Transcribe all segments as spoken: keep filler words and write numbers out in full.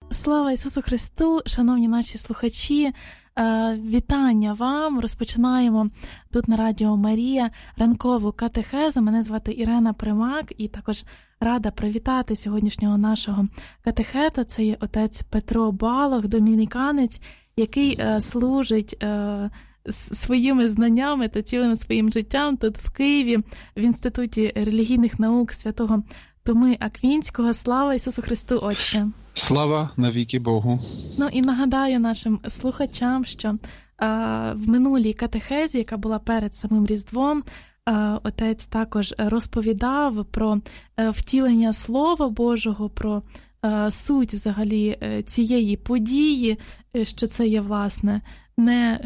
Слава Ісусу Христу, шановні наші слухачі, вітання вам. Розпочинаємо тут на Радіо Марія ранкову катехезу. Мене звати Ірена Примак і також рада привітати сьогоднішнього нашого катехета. Це є отець Петро Балох, домініканець, який служить своїми знаннями та цілим своїм життям тут в Києві в Інституті релігійних наук святого Томи Аквінського. Слава Ісусу Христу, Отче! Слава навіки Богу! Ну і нагадаю нашим слухачам, що а, в минулій катехезі, яка була перед самим Різдвом, а, отець також розповідав про а, втілення Слова Божого, про а, суть взагалі цієї події, що це є, власне, не,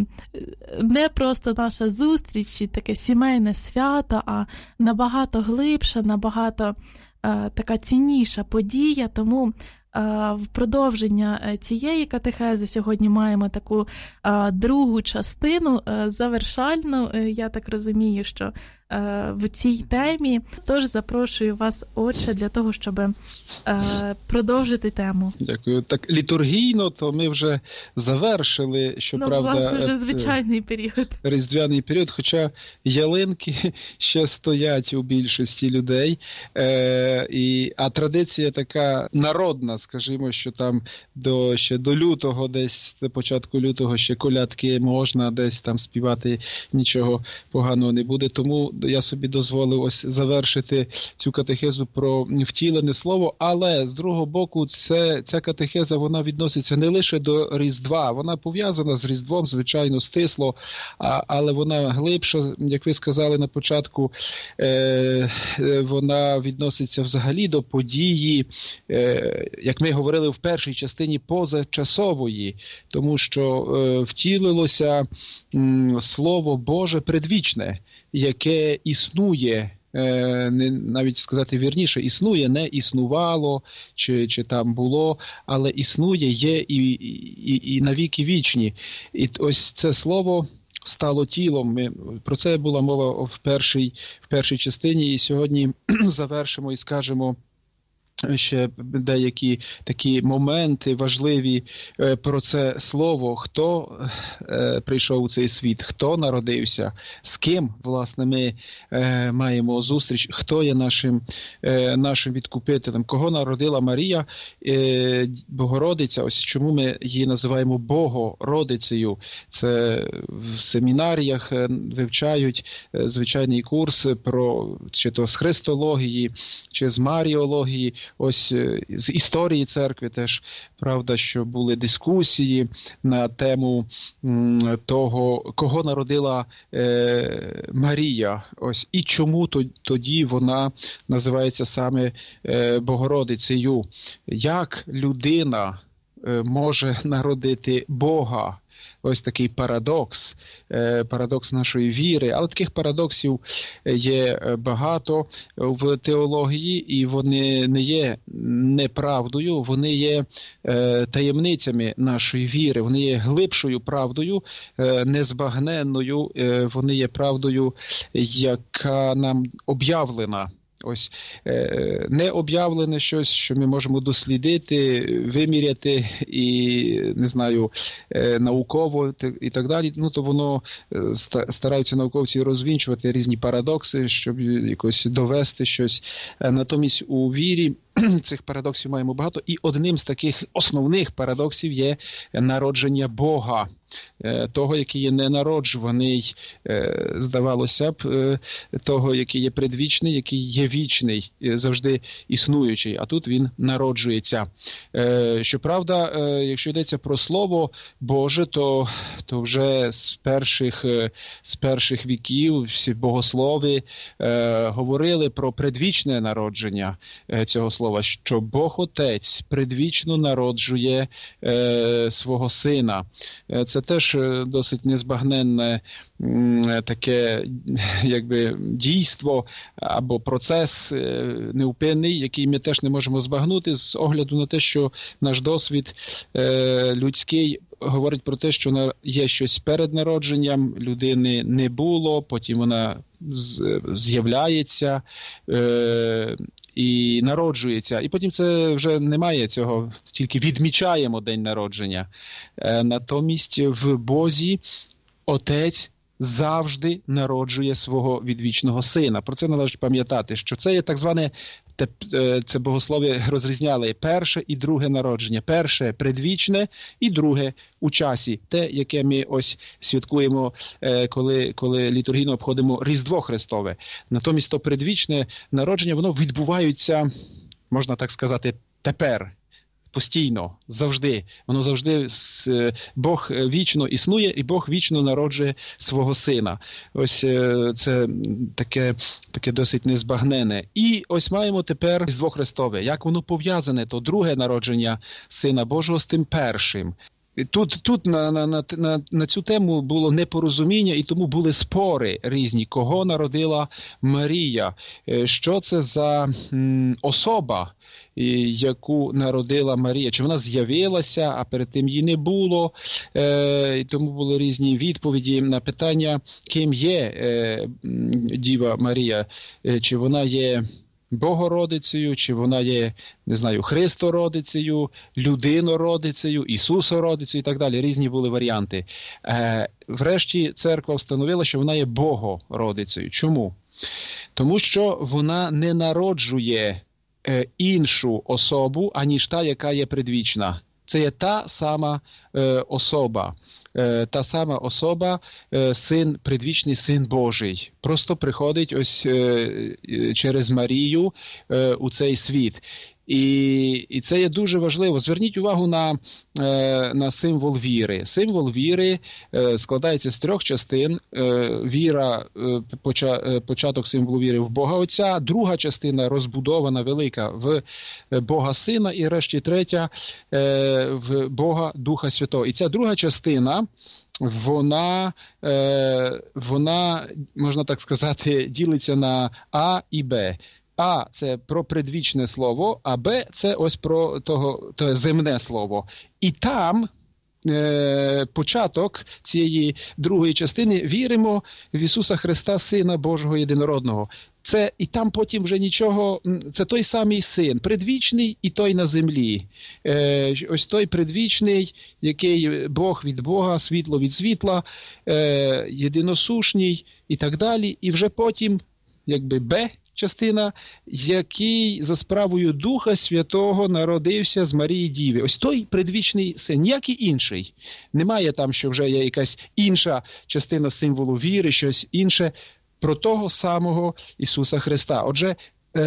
не просто наша зустріч чи таке сімейне свято, а набагато глибша, набагато така цінніша подія. Тому в продовження цієї катехези сьогодні маємо таку другу частину, завершальну, я так розумію, що в цій темі. Тож запрошую вас, Отче, для того, щоб продовжити тему. Дякую. Так літургійно, то ми вже завершили, щоправда, ну, власне, вже звичайний період. Різдвяний період, хоча ялинки ще стоять у більшості людей. Е, і, а традиція така народна, скажімо, що там до, ще до лютого, десь до початку лютого ще колядки можна, десь там співати, нічого поганого не буде. Тому я собі дозволив ось завершити цю катехезу про втілене слово, але з другого боку це, ця катехеза, вона відноситься не лише до Різдва, вона пов'язана з Різдвом, звичайно, стисло, а, але вона глибша, як ви сказали на початку, е, вона відноситься взагалі до події, е, як ми говорили в першій частині, позачасової, тому що е, втілилося м, Слово Боже предвічне, яке існує, не, навіть сказати вірніше, існує, не існувало, чи, чи там було, але існує, є і, і, і навіки вічні. І ось це слово стало тілом. Ми, про це була мова в першій, в першій частині, і сьогодні завершимо і скажемо ще деякі такі моменти важливі про це слово, хто е, прийшов у цей світ, хто народився, з ким, власне, ми е, маємо зустріч, хто є нашим, е, нашим відкупителем, кого народила Марія, е, Богородиця, ось чому ми її називаємо Богородицею. Це в семінаріях вивчають звичайний курс про, чи то з христології, чи з маріології. Ось з історії церкви теж, правда, що були дискусії на тему того, кого народила е, Марія. Ось, і чому тоді вона називається саме е, Богородицею. Як людина е, може народити Бога? Ось такий парадокс, парадокс нашої віри. Але таких парадоксів є багато в теології, і вони не є неправдою, вони є таємницями нашої віри, вони є глибшою правдою, незбагненною, вони є правдою, яка нам об'явлена. Ось не об'явлене щось, що ми можемо дослідити, виміряти і, не знаю, науково і так далі. Ну, то воно стараються науковці розвінчувати різні парадокси, щоб якось довести щось. Натомість у вірі цих парадоксів маємо багато. І одним з таких основних парадоксів є народження Бога. Того, який є ненароджуваний, здавалося б, того, який є предвічний, який є вічний, завжди існуючий, а тут він народжується. Щоправда, якщо йдеться про Слово Боже, то, то вже з перших, з перших віків всі богослови говорили про предвічне народження цього слова, що Бог Отець предвічно народжує свого Сина. Це теж досить незбагненне таке, якби, дійство або процес невпинний, який ми теж не можемо збагнути з огляду на те, що наш досвід людський говорить про те, що є щось перед народженням, людини не було, потім вона з'являється, і народжується. І потім це вже немає цього, тільки відмічаємо день народження. Натомість в Бозі Отець завжди народжує свого відвічного сина. Про це належить пам'ятати, що це є так зване, це богослов'я розрізняли перше і друге народження. Перше предвічне і друге у часі. Те, яке ми ось святкуємо, коли, коли літургійно обходимо Різдво Христове. Натомість то предвічне народження, воно відбувається, можна так сказати, тепер. Постійно, завжди. Воно завжди, Бог вічно існує, і Бог вічно народжує свого сина. Ось це таке, таке досить незбагнене. І ось маємо тепер Різдво Христове. Як воно пов'язане, то друге народження Сина Божого з тим першим. Тут, тут на, на, на, на цю тему було непорозуміння, і тому були спори різні. Кого народила Марія? Що це за м, особа, яку народила Марія? Чи вона з'явилася, а перед тим її не було? Е, і тому були різні відповіді на питання, ким є е, Діва Марія. Е, чи вона є Богородицею, чи вона є, не знаю, Христородицею, Людинородицею, Ісусородицею і так далі. Різні були варіанти. Е, врешті церква встановила, що вона є Богородицею. Чому? Тому що вона не народжує е, іншу особу, аніж та, яка є предвічна. Це є та сама е, особа. Та сама особа, син, предвічний Син Божий. Просто приходить ось через Марію у цей світ. І, і це є дуже важливо. Зверніть увагу на, на символ віри. Символ віри складається з трьох частин. Віра, початок символу віри в Бога Отця, друга частина розбудована, велика, в Бога Сина, і решті третя в Бога Духа Святого. І ця друга частина, вона, вона, можна так сказати, ділиться на А і Б. А – це про предвічне слово, а Б – це ось про того, то земне слово. І там е, початок цієї другої частини віримо в Ісуса Христа, Сина Божого Єдинородного. Це і там потім вже нічого, це той самий син, предвічний і той на землі. Е, ось той предвічний, який Бог від Бога, світло від світла, е, єдиносушній і так далі. І вже потім, якби Б, частина, який за справою Духа Святого народився з Марії Діви. Ось той предвічний син, ніякий інший. Немає там, що вже є якась інша частина символу віри, щось інше. Про того самого Ісуса Христа. Отже,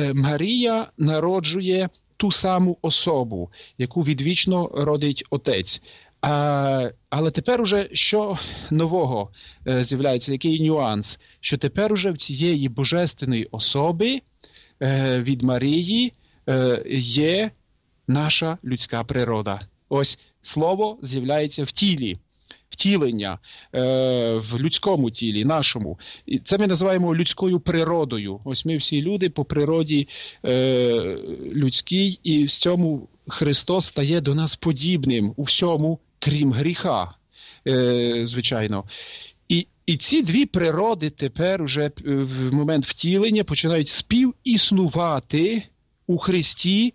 Марія народжує ту саму особу, яку відвічно родить Отець. А, але тепер уже що нового е, з'являється, який нюанс? Що тепер уже в цієї божественної особи е, від Марії е, є наша людська природа. Ось слово з'являється в тілі, втілення е, в людському тілі, нашому. І це ми називаємо людською природою. Ось ми всі люди по природі е, людській, і в цьому Христос стає до нас подібним у всьому, крім гріха, е, звичайно. І, і ці дві природи тепер уже в момент втілення починають співіснувати у Христі,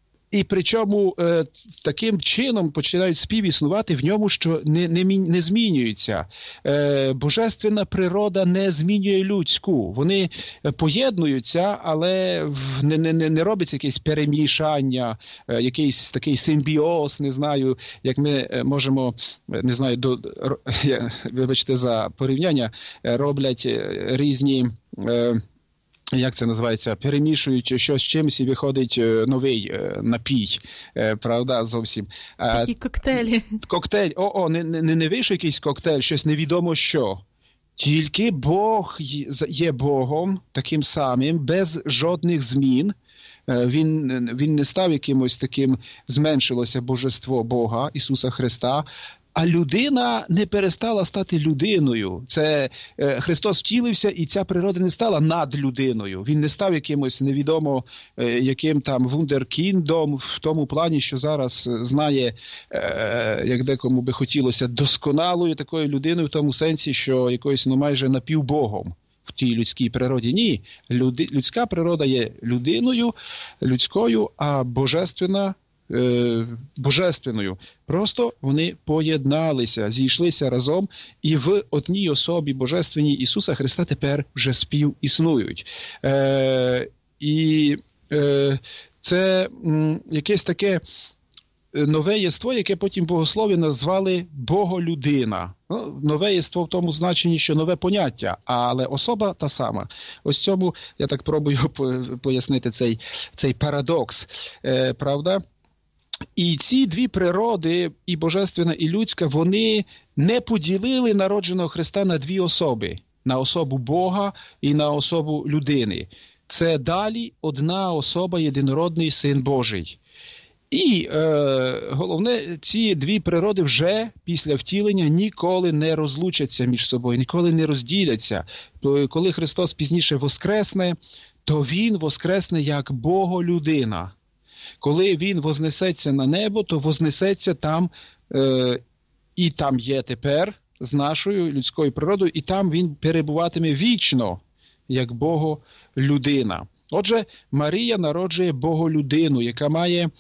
і причому е, таким чином починають співіснувати в ньому, що не, не, не змінюються. Е, божественна природа не змінює людську. Вони поєднуються, але не, не, не робиться якесь перемішання, е, якийсь такий симбіоз, не знаю, як ми можемо, не знаю, до, вибачте за порівняння, роблять різні... Е, як це називається, перемішують щось з чимось і виходить новий напій, правда, зовсім. Такі коктейлі. Коктейль, о-о, не, не, не вийшов якийсь коктейль, щось невідомо що. Тільки Бог є Богом таким самим, без жодних змін. Він, він не став якимось таким, зменшилося божество Бога, Ісуса Христа, а людина не перестала стати людиною. Це е, Христос втілився, і ця природа не стала над людиною. Він не став якимось невідомо е, яким там вундеркіндом в тому плані, що зараз знає, е, як декому би хотілося, досконалою такою людиною в тому сенсі, що якоюсь, ну, майже напівбогом. в тій людській природі. Ні, люди, людська природа є людиною, людською, а божественна е, божественною. Просто вони поєдналися, зійшлися разом, і в одній особі божественній Ісуса Христа тепер вже співіснують. Е, і е, це м, якесь таке нове єство, яке потім богослови назвали Боголюдина. Ну, нове єство в тому значенні, що нове поняття, але особа та сама. Ось цьому я так пробую пояснити цей, цей парадокс, е, правда? І ці дві природи, і божественна, і людська, вони не поділили народженого Христа на дві особи. На особу Бога і на особу людини. Це далі одна особа, єдинородний Син Божий. І е, головне, ці дві природи вже після втілення ніколи не розлучаться між собою, ніколи не розділяться. Коли Христос пізніше воскресне, то Він воскресне як Боголюдина. Коли Він вознесеться на небо, то вознесеться там, е, і там є тепер з нашою людською природою, і там Він перебуватиме вічно, як Боголюдина. Отже, Марія народжує Боголюдину, яка має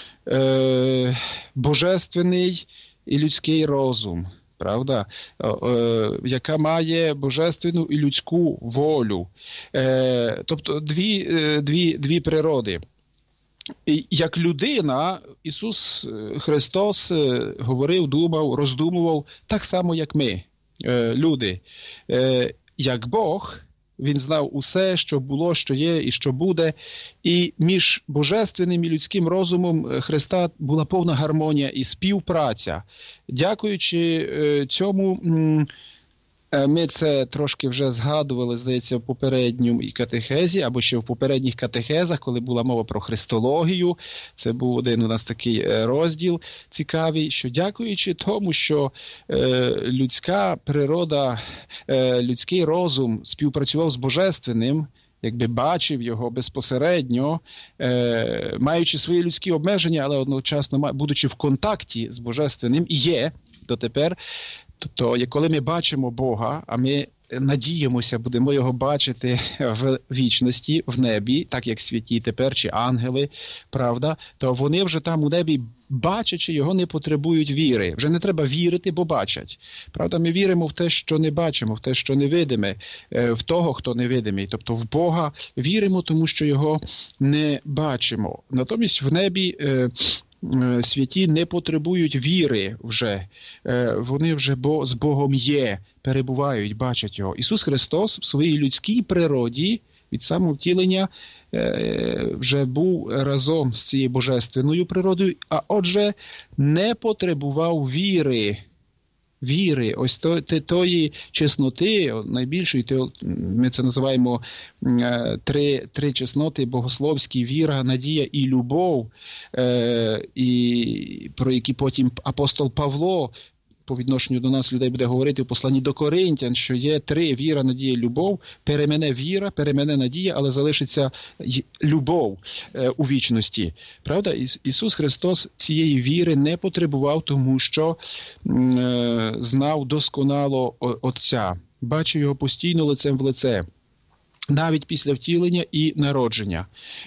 е, божественний і людський розум, правда? Е, е, яка має божественну і людську волю. Е, тобто дві, е, дві, дві природи. І як людина, Ісус Христос говорив, думав, роздумував так само, як ми, е, люди. Е, як Бог, Він знав усе, що було, що є і що буде. І між божественним і людським розумом Христа була повна гармонія і співпраця. Дякуючи цьому, ми це трошки вже згадували, здається, в попередньому катехезі, або ще в попередніх катехезах, коли була мова про христологію. Це був один у нас такий розділ цікавий, що дякуючи тому, що е, людська природа, е, людський розум співпрацював з божественним, якби бачив його безпосередньо, е, маючи свої людські обмеження, але одночасно будучи в контакті з божественним, і є дотепер. Тобто, коли ми бачимо Бога, а ми надіємося, будемо його бачити в вічності, в небі, так як святі тепер, чи ангели, правда, то вони вже там у небі, бачачи його, не потребують віри. Вже не треба вірити, бо бачать. Правда, ми віримо в те, що не бачимо, в те, що невидиме, в того, хто невидимий. Тобто в Бога віримо, тому що його не бачимо. Натомість в небі святі не потребують віри вже. Вони вже з Богом є, перебувають, бачать його. Ісус Христос в своїй людській природі від самого втілення вже був разом з цією божественною природою, а отже не потребував віри. Віри, ось то, тої чесноти, найбільшої, ми це називаємо три, три чесноти богословські: віра, надія і любов, е, і про які потім апостол Павло по відношенню до нас, людей, буде говорити в посланні до Коринтян, що є три: віра, надія і любов. Перемене віра, перемене надія, але залишиться любов е, у вічності. Правда? Іс, Ісус Христос цієї віри не потребував, тому що е, знав досконало Отця, бачив його постійно лицем в лице, навіть після втілення і народження.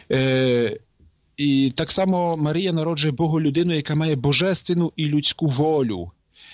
Е, і так само Марія народжує Боголюдину, яка має божественну і людську волю.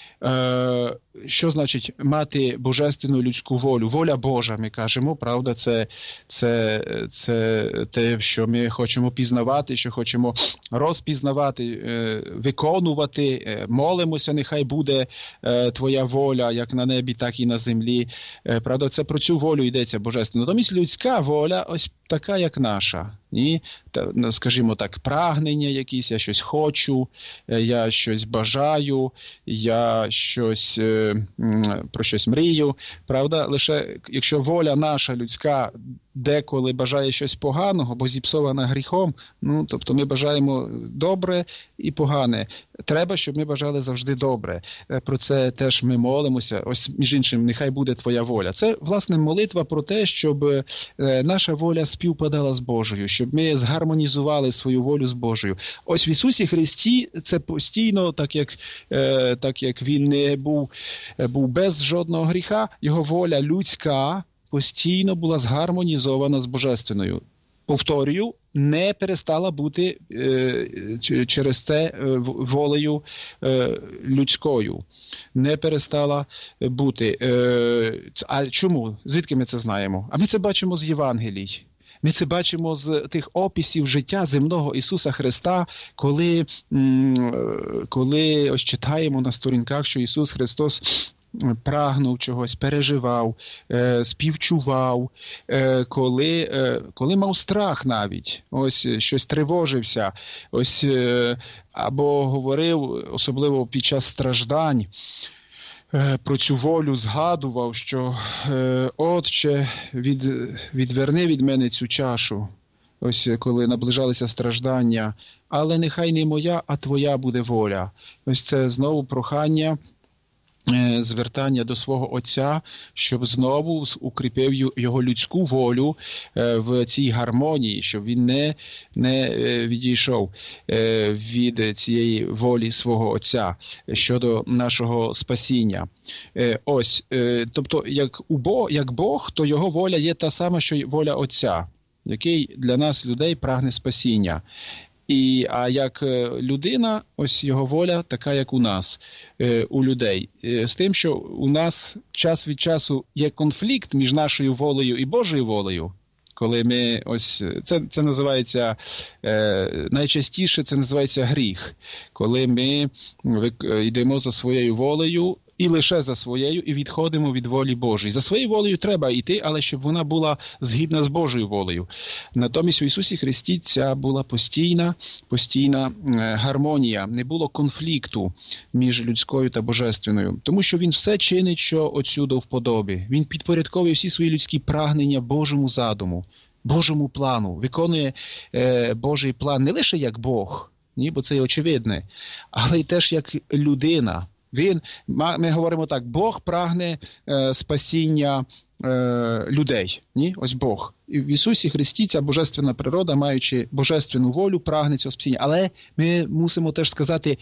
Е, що значить мати божественну людську волю? Воля Божа, ми кажемо, правда, це, це, це те, що ми хочемо пізнавати, що хочемо розпізнавати, е, виконувати, е, молимося, нехай буде е, твоя воля, як на небі, так і на землі. Е, правда, це про цю волю йдеться божественна. Натомість людська воля ось така, як наша. І, та, скажімо так, прагнення якісь, я щось хочу, я щось бажаю, я щось, про щось мрію, правда? Лише якщо воля наша людська деколи бажає щось поганого, бо зіпсована гріхом, ну, тобто ми бажаємо добре і погане. Треба, щоб ми бажали завжди добре. Про це теж ми молимося. Ось, між іншим, нехай буде твоя воля. Це, власне, молитва про те, щоб наша воля співпадала з Божою, щоб ми згармонізували свою волю з Божою. Ось в Ісусі Христі це постійно, так як, так як Він не був, був без жодного гріха, Його воля людська постійно була згармонізована з божественною. Повторюю, не перестала бути е, через це е, волею е, людською. Не перестала бути. Е, а чому? Звідки ми це знаємо? А ми це бачимо з Євангелій. Ми це бачимо з тих описів життя земного Ісуса Христа, коли, коли ось читаємо на сторінках, що Ісус Христос прагнув чогось, переживав, співчував, коли, коли мав страх навіть, ось щось тривожився, ось або говорив, особливо під час страждань, про цю волю згадував, що «Отче, від, відверни від мене цю чашу», ось коли наближалися страждання, «але нехай не моя, а твоя буде воля». Ось це знову прохання, звертання до свого Отця, щоб знову укріпив його людську волю в цій гармонії, щоб він не, не відійшов від цієї волі свого Отця щодо нашого спасіння. Ось, тобто, як, у Бог, як Бог, то його воля є та сама, що й воля Отця, який для нас, людей, прагне спасіння. І, а як людина, ось його воля така, як у нас, у людей. З тим, що у нас час від часу є конфлікт між нашою волею і Божою волею, коли ми ось, це, це називається, найчастіше це називається гріх, коли ми йдемо за своєю волею, і лише за своєю, і відходимо від волі Божої. За своєю волею треба йти, але щоб вона була згідна з Божою волею. Натомість у Ісусі Христі ця була постійна, постійна гармонія. Не було конфлікту між людською та божественною. Тому що Він все чинить, що Отцю до вподоби. Він підпорядковує всі свої людські прагнення Божому задуму, Божому плану. Виконує е, Божий план не лише як Бог, ні, бо це очевидне, але й теж як людина. Він, ми говоримо так, Бог прагне е, спасіння е, людей. Ні? Ось Бог. І в Ісусі Христі ця божественна природа, маючи божественну волю, прагне цього спасіння. Але ми мусимо теж сказати,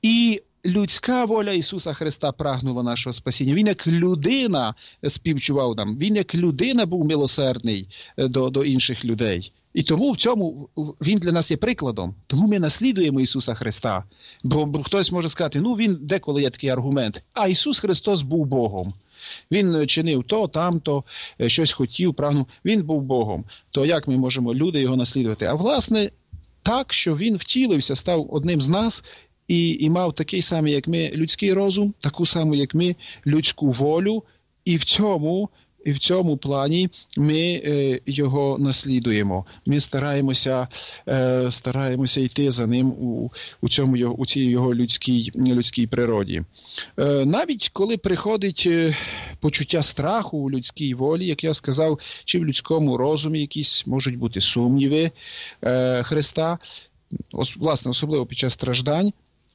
і людська воля Ісуса Христа прагнула нашого спасіння. Він як людина співчував нам. Він як людина був милосердний до, до інших людей. І тому в цьому він для нас є прикладом. Тому ми наслідуємо Ісуса Христа. Бо, бо хтось може сказати, ну він деколи є такий аргумент, а Ісус Христос був Богом. Він чинив то, тамто, щось хотів, прагнув. Він був Богом. То як ми можемо, люди, його наслідувати? А власне, так, що він втілився, став одним з нас і, і мав такий самий, як ми, людський розум, таку саму, як ми, людську волю. І в цьому І в цьому плані ми е, його наслідуємо. Ми стараємося, е, стараємося йти за ним у, у, цьому, його, у цій його людській, людській природі. Е, навіть коли приходить е, почуття страху у людській волі, як я сказав, чи в людському розумі якісь можуть бути сумніви е, Христа, ос, власне, особливо під час страждань,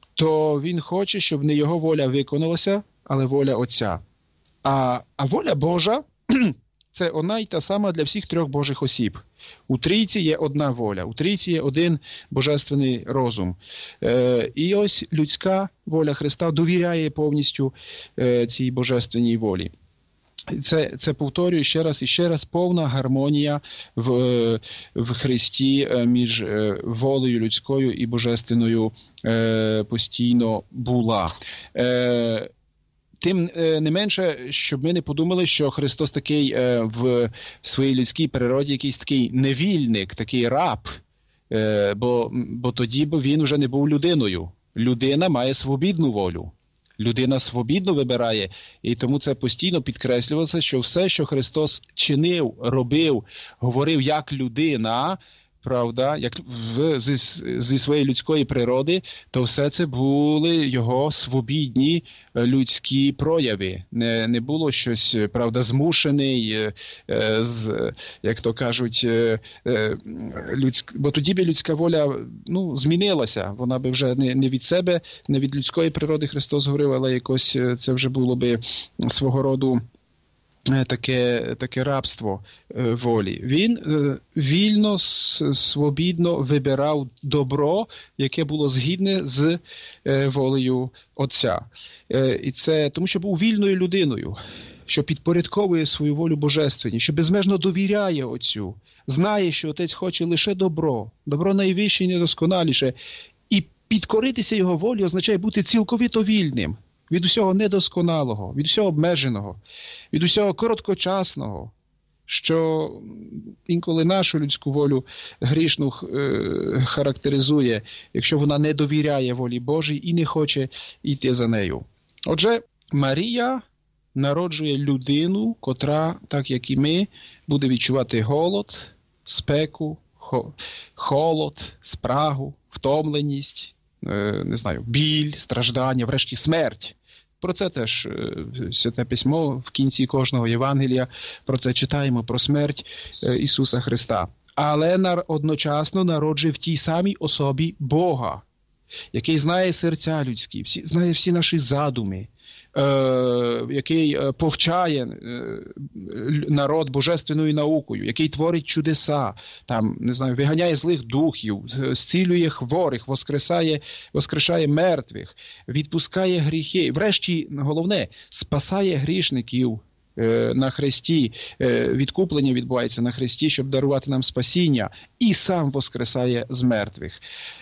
то він хоче, щоб не його воля виконалася, але воля Отця. А, а воля Божа – це одна й та сама для всіх трьох Божих осіб. У Трійці є одна воля, у Трійці є один божественний розум. Е, і ось людська воля Христа довіряє повністю е, цій божественній волі. Це, це повторюю ще раз і ще раз, повна гармонія в, в Христі між волею людською і божественною е, постійно була. Е, Тим не менше, щоб ми не подумали, що Христос такий е, в своїй людській природі якийсь такий невільник, такий раб, е, бо, бо тоді б він вже не був людиною. Людина має свобідну волю. Людина свобідно вибирає, і тому це постійно підкреслювалося, що все, що Христос чинив, робив, говорив як людина, правда, як в, зі, зі своєї людської природи, то все це були його свобідні людські прояви. Не, не було щось, правда, змушений, е, з, як то кажуть, е, людськ... бо тоді би людська воля, ну, змінилася. Вона би вже не, не від себе, не від людської природи Христос говорив, але якось це вже було би свого роду Таке, таке рабство е, волі. Він е, вільно, с, свобідно вибирав добро, яке було згідне з е, волею Отця. Е, і це тому, що був вільною людиною. що підпорядковує свою волю Божественній, що безмежно довіряє Отцю, знає, що Отець хоче лише добро, добро найвище і недосконаліше, і підкоритися Його волі означає бути цілковито вільним від усього недосконалого, від усього обмеженого, від усього короткочасного, що інколи нашу людську волю грішну е, характеризує, якщо вона не довіряє волі Божій і не хоче йти за нею. Отже, Марія народжує людину, котра, так як і ми, буде відчувати голод, спеку, холод, спрагу, втомленість, е, не знаю, біль, страждання, врешті смерть. Про це теж Святе Письмо в кінці кожного Євангелія, про це читаємо, про смерть Ісуса Христа. Але одночасно народжує в тій самій особі Бога, який знає серця людські, всі, знає всі наші задуми, е, який повчає народ божественною наукою, який творить чудеса, там, не знаю, виганяє злих духів, зцілює хворих, воскресає, воскрешає мертвих, відпускає гріхи. Врешті, головне, спасає грішників на хресті, відкуплення відбувається на хресті, щоб дарувати нам спасіння, і сам воскресає з мертвих.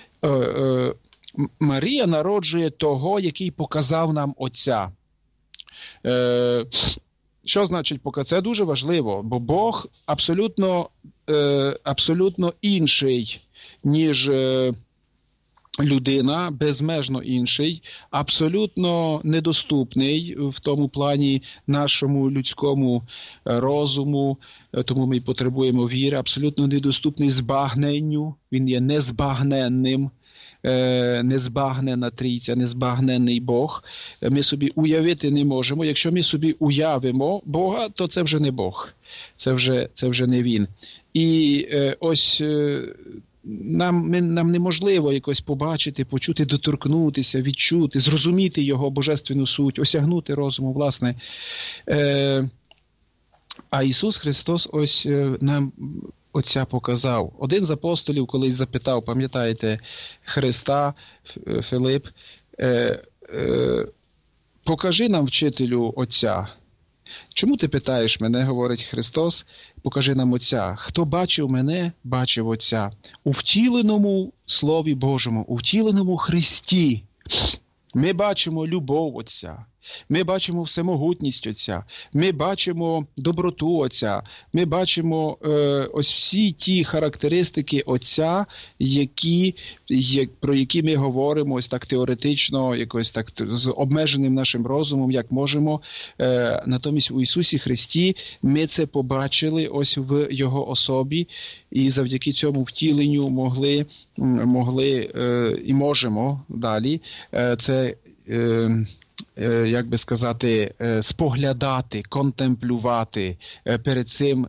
Марія народжує того, який показав нам Отця. Е, що значить показав? Це дуже важливо, бо Бог абсолютно, е, абсолютно інший, ніж е, людина, безмежно інший, абсолютно недоступний в тому плані нашому людському розуму, тому ми потребуємо віри, абсолютно недоступний збагненню, він є незбагненним. Незбагнена трійця, незбагненний Бог. Ми собі уявити не можемо. Якщо ми собі уявимо Бога, то це вже не Бог. Це вже, це вже не Він. І е, ось е, нам, ми, нам неможливо якось побачити, почути, доторкнутися, відчути, зрозуміти Його божественну суть, осягнути розуму, власне. Е, а Ісус Христос ось е, нам Отця показав. Один з апостолів колись запитав, пам'ятаєте, Христа, Филип, е, е, покажи нам, вчителю, Отця. Чому ти питаєш мене, говорить Христос, покажи нам Отця. Хто бачив мене, бачив Отця. У втіленому Слові Божому, у втіленому Христі ми бачимо любов Отця. Ми бачимо всемогутність Отця, ми бачимо доброту Отця, ми бачимо е, ось всі ті характеристики Отця, які, як, про які ми говоримо ось так теоретично, якось так з обмеженим нашим розумом, як можемо. Е, натомість у Ісусі Христі ми це побачили ось в Його особі, і завдяки цьому втіленню могли, могли е, і можемо далі е, це е, як би сказати, споглядати, контемплювати, перед цим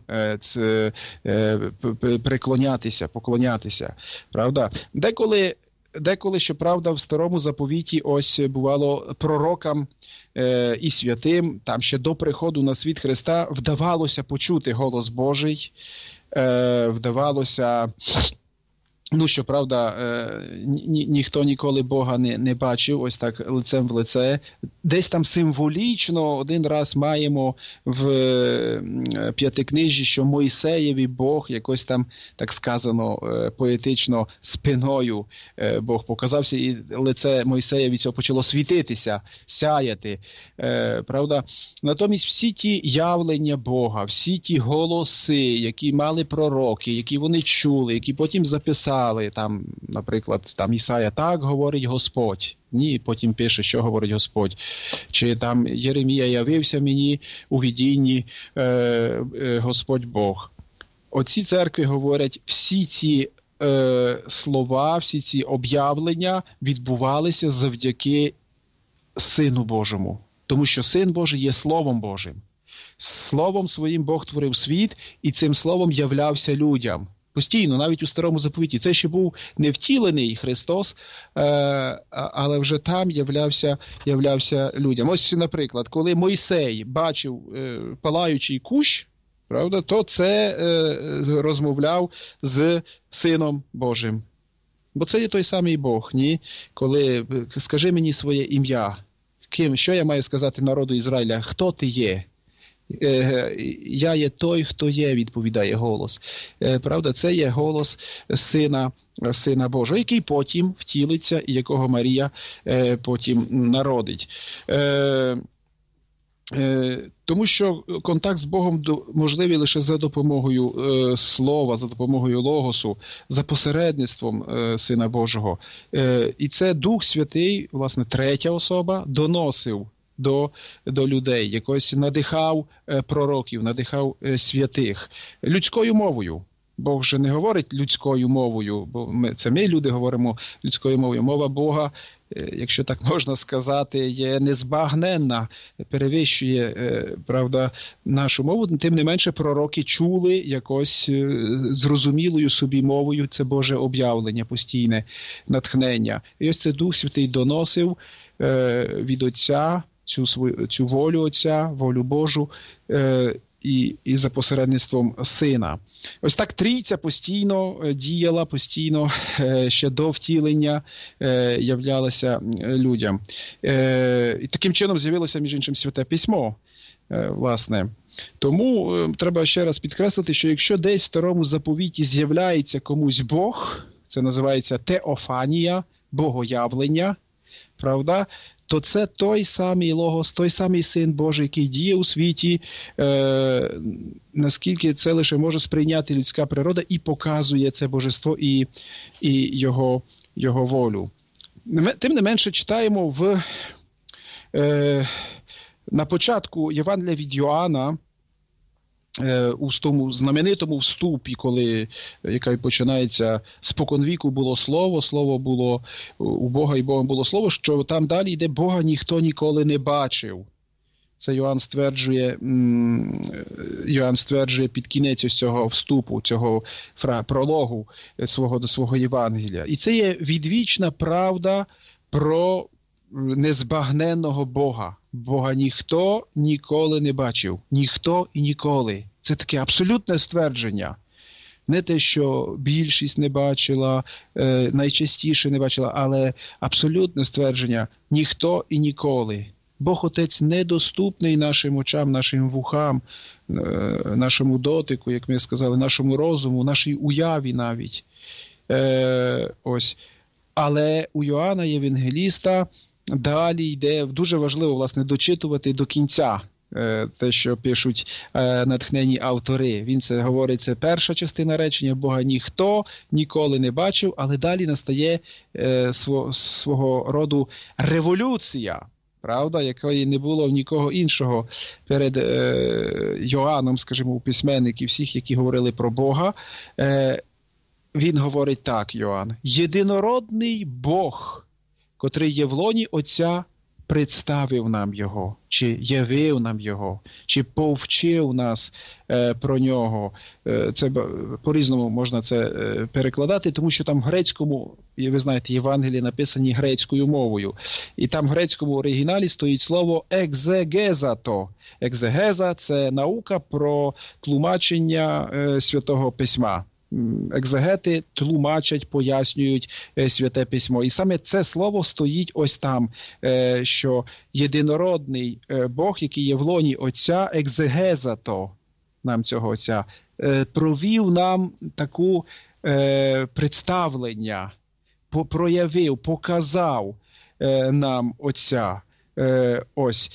преклонятися, поклонятися. Правда? Деколи, деколи, щоправда, в Старому Заповіті ось бувало пророкам і святим, там ще до приходу на світ Христа, вдавалося почути голос Божий, вдавалося... Ну, щоправда, ні, ніхто ніколи Бога не, не бачив, ось так лицем в лице. Десь там символічно один раз маємо в П'ятикнижжі, що Мойсеєві Бог, якось там, так сказано, поетично, спиною Бог показався, і лице Мойсея від цього почало світитися, сяяти. Правда? Натомість всі ті явлення Бога, всі ті голоси, які мали пророки, які вони чули, які потім записали, там, наприклад, там Ісая, так говорить Господь. Ні, потім пише, що говорить Господь. Чи там Єремія явився мені у видінні е, е, Господь Бог. Оці церкви говорять, всі ці е, слова, всі ці об'явлення відбувалися завдяки Сину Божому. Тому що Син Божий є Словом Божим. Словом своїм Бог творив світ, і цим Словом являвся людям. Постійно, навіть у Старому Заповіті. Це ще був не втілений Христос, але вже там являвся, являвся людям. Ось, наприклад, коли Мойсей бачив палаючий кущ, правда, то це розмовляв з Сином Божим. Бо це є той самий Бог, ні? Коли, скажи мені своє ім'я, ким, що я маю сказати народу Ізраїля, хто ти є? Я є той, хто є, відповідає голос. Правда, це є голос Сина, Сина Божого, який потім втілиться і якого Марія потім народить. Тому що контакт з Богом можливий лише за допомогою е, слова, за допомогою логосу, за посередництвом е, Сина Божого. Е, і це Дух Святий, власне, третя особа, доносив до, до людей, якось надихав е, пророків, надихав е, святих людською мовою. Бог же не говорить людською мовою, бо ми, це ми, люди, говоримо людською мовою. Мова Бога, якщо так можна сказати, є незбагненна, перевищує, правда, нашу мову. Тим не менше, пророки чули якось зрозумілою собі мовою це Боже об'явлення, постійне натхнення. І ось це Дух Святий доносив від Отця цю, свою, цю волю Отця, волю Божу, І, і за посередництвом Сина. Ось так Трійця постійно діяла, постійно ще до втілення являлася людям. І таким чином з'явилося, між іншим, Святе Письмо, власне. Тому треба ще раз підкреслити, що якщо десь в Старому Заповіті з'являється комусь Бог, це називається теофанія, богоявлення, правда, то це той самий Логос, той самий Син Божий, який діє у світі, е, наскільки це лише може сприйняти людська природа і показує це божество і, і його, його волю. Тим не менше читаємо в, е, на початку Євангелія від Йоанна, у тому знаменитому вступі, коли, яка починається споконвіку було слово, слово було у Бога і Богом було слово, що там далі йде Бога ніхто ніколи не бачив. Це Йоанн стверджує, Йоанн стверджує під кінець ось цього вступу, цього прологу свого до свого Євангелія. І це є відвічна правда про незбагненного Бога. Бога ніхто ніколи не бачив. Ніхто і ніколи. Це таке абсолютне ствердження. Не те, що більшість не бачила, е, найчастіше не бачила, але абсолютне ствердження. Ніхто і ніколи. Бог Отець недоступний нашим очам, нашим вухам, е, нашому дотику, як ми сказали, нашому розуму, нашій уяві навіть. Е, ось. Але у Йоанна Євангеліста далі йде, дуже важливо, власне, дочитувати до кінця е, те, що пишуть е, натхнені автори. Він це говорить, це перша частина речення, Бога ніхто ніколи не бачив, але далі настає е, свого, свого роду революція, правда, якої не було в нікого іншого перед е, Йоанном, скажімо, у письменників всіх, які говорили про Бога. Е, він говорить так, Йоанн: єдинородний Бог, котрий є в лоні Отця, представив нам Його, чи явив нам Його, чи повчив нас е, про Нього. Е, це по-різному можна це е, перекладати, тому що там в грецькому, ви знаєте, Євангелії написані грецькою мовою. І там в грецькому оригіналі стоїть слово екзегезато. Екзегеза – це наука про тлумачення е, Святого Письма. Екзегети тлумачать, пояснюють Святе Письмо. І саме це слово стоїть ось там, що єдинородний Бог, який є в лоні Отця, екзегезато нам цього Отця, провів нам таку представлення, проявив, показав нам Отця. Ось.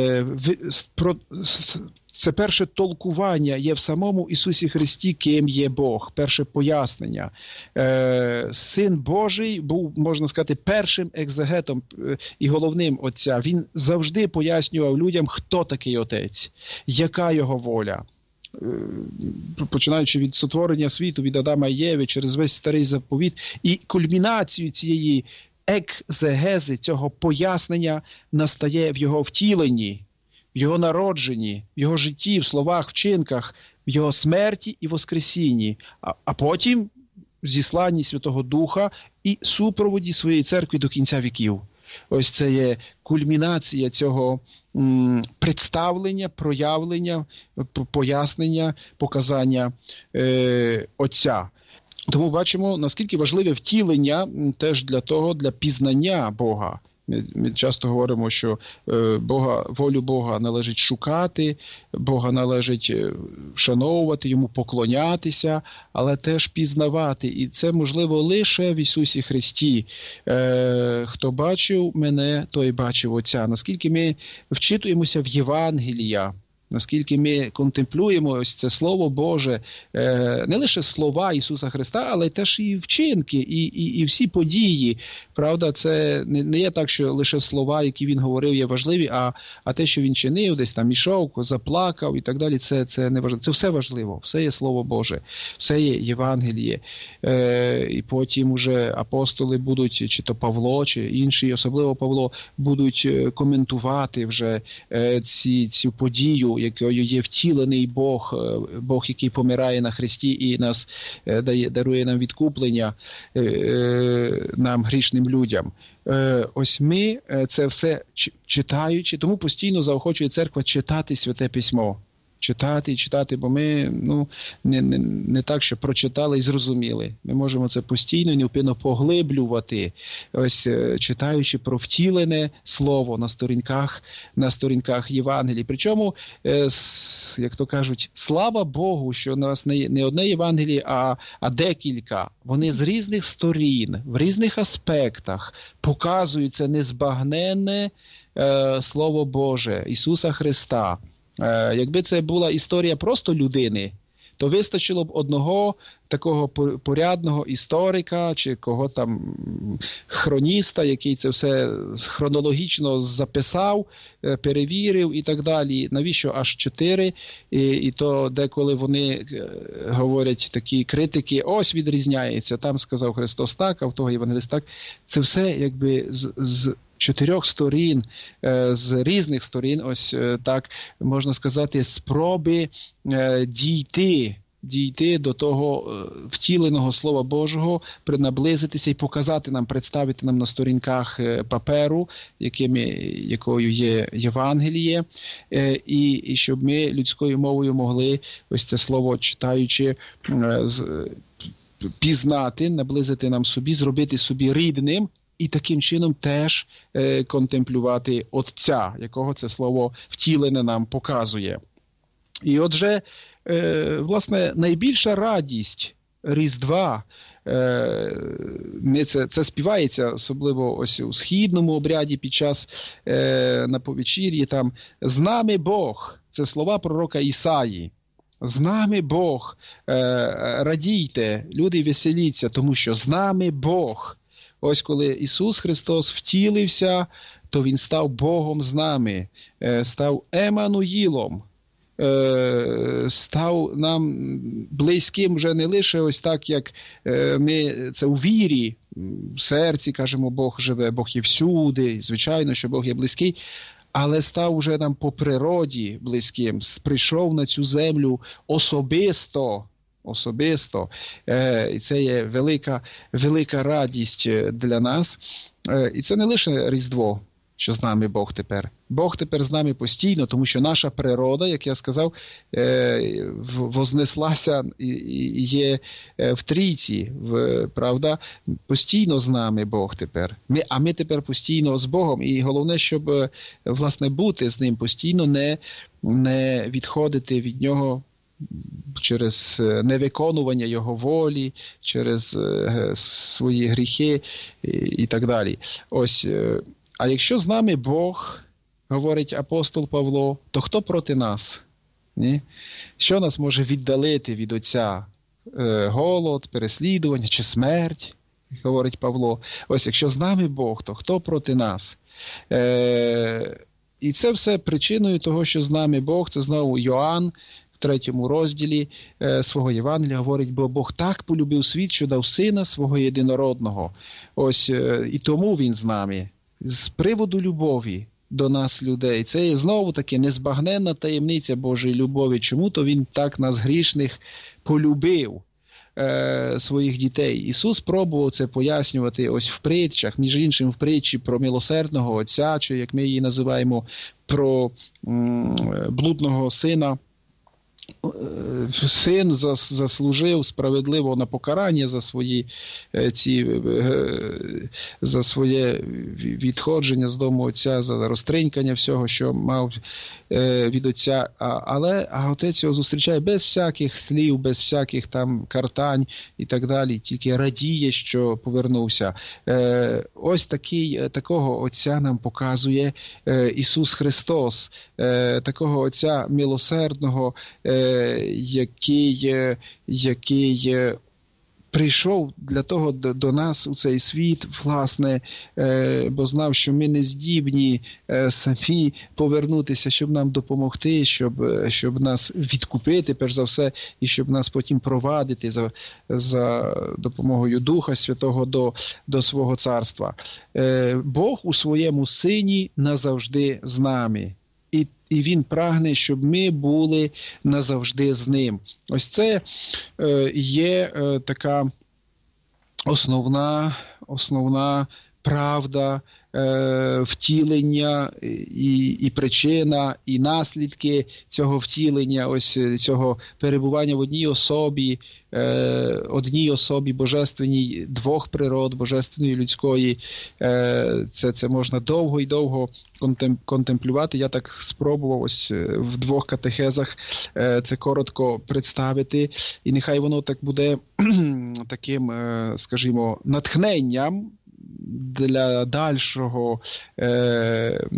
Про Це перше толкування є в самому Ісусі Христі, ким є Бог, перше пояснення. Е, Син Божий був, можна сказати, першим екзегетом і головним Отця. Він завжди пояснював людям, хто такий Отець, яка його воля. Е, починаючи від сотворення світу, від Адама і Єви, через весь Старий Заповіт. І кульмінацію цієї екзегези, цього пояснення настає в його втіленні, в його народженні, в його житті, в словах, вчинках, в його смерті і воскресінні, а, а потім в зісланні Святого Духа і супроводі своєї церкви до кінця віків. Ось це є кульмінація цього м, представлення, проявлення, пояснення, показання е, Отця. Тому бачимо, наскільки важливе втілення теж для того, для пізнання Бога. Ми, ми часто говоримо, що е, Бога, волю Бога належить шукати, Бога належить вшановувати, йому поклонятися, але теж пізнавати. І це можливо лише в Ісусі Христі. Е, хто бачив мене, той бачив Отця. Наскільки ми вчитуємося в Євангелія, наскільки ми контемплюємо ось це Слово Боже, не лише слова Ісуса Христа, але теж і вчинки, і, і, і всі події. Правда, це не є так, що лише слова, які Він говорив, є важливі, а, а те, що Він чинив, десь там ішов, заплакав і так далі, це, це не важливо. Це все важливо, все є Слово Боже, все є Євангеліє. Е, і потім уже апостоли будуть, чи то Павло, чи інші, особливо Павло, будуть коментувати вже е, ці, цю подію, якою є втілений Бог, Бог, який помирає на хресті і нас дає, дарує нам відкуплення, нам, грішним людям. Ось ми це все читаючи, тому постійно заохочує церква читати Святе Письмо. Читати і читати, бо ми ну, не, не, не так, що прочитали і зрозуміли. Ми можемо це постійно і невпинно поглиблювати, ось читаючи про втілене слово на сторінках, на сторінках Євангелії. Причому, як то кажуть, слава Богу, що у нас не, не одне Євангеліє, а, а декілька. Вони з різних сторін, в різних аспектах показують це незбагненне е, Слово Боже, Ісуса Христа. Якби це була історія просто людини, то вистачило б одного такого порядного історика чи кого там хроніста, який це все хронологічно записав, перевірив і так далі. Навіщо аж чотири? І, і то деколи вони говорять, такі критики, ось відрізняється, там сказав Христос так, а в того євангелист так. Це все якби з, з чотирьох сторін, з різних сторін, ось так можна сказати, спроби дійти, дійти до того втіленого Слова Божого, наблизитися і показати нам, представити нам на сторінках паперу, якими, якою є Євангеліє, і, і щоб ми людською мовою могли ось це слово, читаючи, пізнати, наблизити нам собі, зробити собі рідним, і таким чином теж е, контемплювати Отця, якого це слово втілене нам показує. І отже, е, власне, найбільша радість Різдва, е, ми це, це співається, особливо ось у східному обряді під час е, на повечір'ї, там «З нами Бог» – це слова пророка Ісаї. З нами Бог, е, радійте, люди веселіться, тому що з нами Бог. Ось коли Ісус Христос втілився, то Він став Богом з нами, став Еммануїлом, став нам близьким вже не лише ось так, як ми це у вірі, в серці кажемо, Бог живе, Бог є всюди, звичайно, що Бог є близький, але став уже нам по природі близьким, прийшов на цю землю особисто, особисто. І це є велика, велика радість для нас. І це не лише Різдво, що з нами Бог тепер. Бог тепер з нами постійно, тому що наша природа, як я сказав, вознеслася і є в трійці, правда? Постійно з нами Бог тепер. Ми, а ми тепер постійно з Богом. І головне, щоб, власне, бути з Ним постійно, не, не відходити від Нього через невиконування Його волі, через свої гріхи і так далі. Ось, а якщо з нами Бог, говорить апостол Павло, то хто проти нас? Ні? Що нас може віддалити від Отця? Голод, переслідування чи смерть, говорить Павло. Ось, якщо з нами Бог, то хто проти нас? І це все причиною того, що з нами Бог, це знову Йоанн, в третьому розділі е, свого Євангелія говорить, бо Бог так полюбив світ, що дав Сина свого єдинородного. Ось, е, і тому Він з нами. З приводу любові до нас, людей. Це є знову таки незбагненна таємниця Божої любові. Чому то Він так нас грішних полюбив е, своїх дітей. Ісус пробував це пояснювати ось в притчах, між іншим в притчі про милосердного Отця, чи як ми її називаємо, про м, блудного сина, син заслужив справедливо на покарання за свої ці за своє відходження з дому отця, за розтринькання всього, що мав від отця. Але а отець його зустрічає без всяких слів, без всяких там картань і так далі, тільки радіє, що повернувся. Ось такий, такого отця нам показує Ісус Христос, такого отця милосердного, який, який прийшов для того до нас у цей світ, власне, бо знав, що ми не здібні самі повернутися, щоб нам допомогти, щоб, щоб нас відкупити, перш за все, і щоб нас потім провадити за, за допомогою Духа Святого до, до свого царства. Бог у своєму Сині назавжди з нами. І, і Він прагне, щоб ми були назавжди з Ним. Ось це е, є е, така основна, основна правда, е, втілення і, і причина, і наслідки цього втілення, ось цього перебування в одній особі, е, одній особі божественній, двох природ, божественної і людської. Е, це, це можна довго і довго контемплювати. Я так спробував ось в двох катехезах е, це коротко представити. І нехай воно так буде таким, е, скажімо, натхненням для дальшого е,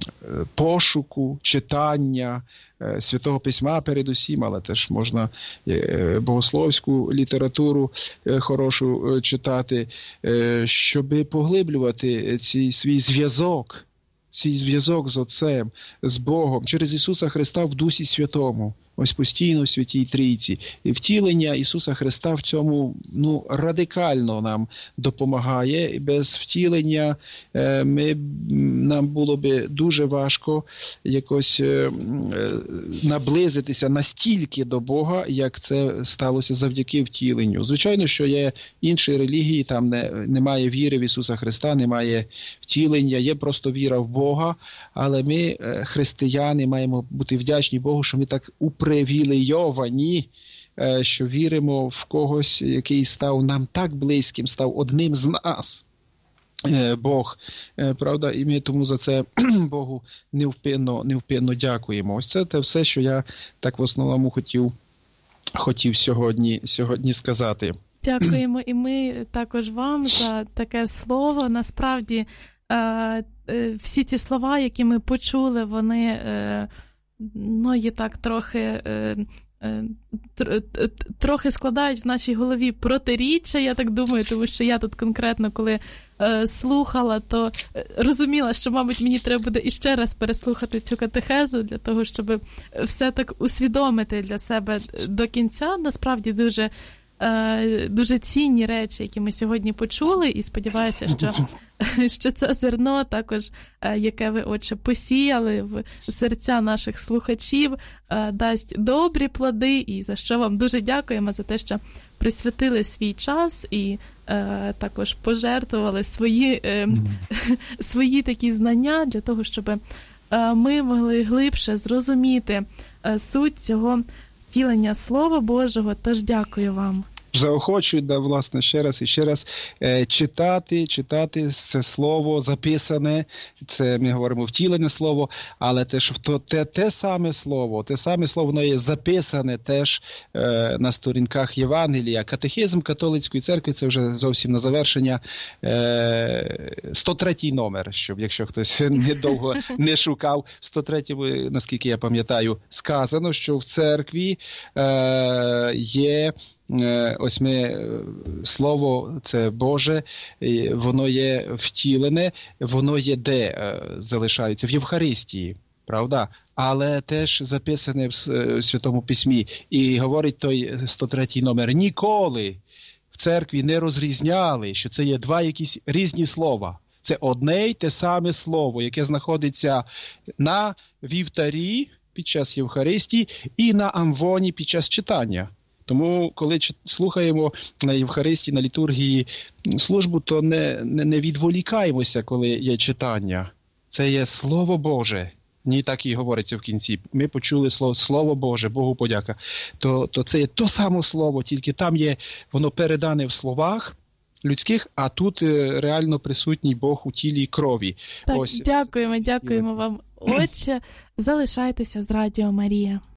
пошуку, читання е, Святого Письма передусім, але теж можна е, богословську літературу е, хорошу е, читати, е, щоб поглиблювати цей свій зв'язок, цей зв'язок з Отцем, з Богом, через Ісуса Христа в Дусі Святому. Ось постійно в Святій Трійці. І втілення Ісуса Христа в цьому ну, радикально нам допомагає. І без втілення е, ми, нам було би дуже важко якось е, наблизитися настільки до Бога, як це сталося завдяки втіленню. Звичайно, що є інші релігії, там не, немає віри в Ісуса Христа, немає втілення, є просто віра в Бога, але ми, е, християни, маємо бути вдячні Богу, що ми так упри привілейовані, що віримо в когось, який став нам так близьким, став одним з нас. Бог, правда, і ми тому за це Богу невпинно, невпинно дякуємо. Ось це те все, що я так в основному хотів, хотів сьогодні, сьогодні сказати. Дякуємо і ми також вам за таке слово. Насправді, всі ці слова, які ми почули, вони ну, є так трохи, е, е, тр, трохи складають в нашій голові протиріччя, я так думаю, тому що я тут конкретно, коли е, слухала, то розуміла, що, мабуть, мені треба буде іще раз переслухати цю катехезу для того, щоб все так усвідомити для себе до кінця. Насправді дуже, е, дуже цінні речі, які ми сьогодні почули, і сподіваюся, що що це зерно також, яке ви, Отче, посіяли в серця наших слухачів, дасть добрі плоди, і за що вам дуже дякуємо за те, що присвятили свій час і е, також пожертвували свої, е, свої такі знання для того, щоб е, ми могли глибше зрозуміти е, суть цього втілення Слова Божого. Тож дякую вам. Заохочують, да, власне, ще раз і ще раз е, читати, читати це слово записане, це ми говоримо втілене слово, але теж то, те, те саме слово, те саме слово, воно є записане теж е, на сторінках Євангелія. Катехизм католицької церкви, це вже зовсім на завершення, е, сто третій номер, щоб якщо хтось недовго не шукав, сто третій, наскільки я пам'ятаю, сказано, що в церкві е, є ось ми, слово це Боже, воно є втілене, воно є де залишається? В Євхаристії, правда? Але теж записане в Святому Письмі. І говорить той сто третій номер, ніколи в церкві не розрізняли, що це є два якісь різні слова. Це одне й те саме слово, яке знаходиться на вівтарі під час Євхаристії і на амвоні під час читання. Тому, коли слухаємо на Євхаристії, на літургії службу, то не, не, не відволікаємося, коли є читання. Це є Слово Боже. Ні, так і говориться в кінці. Ми почули слово, слово Боже, Богу подяка. То, то це є то саме слово, тільки там є, воно передане в словах людських, а тут реально присутній Бог у тілі і крові. Так, Ось. дякуємо, дякуємо вам, Отче. Залишайтеся з Радіо Марія.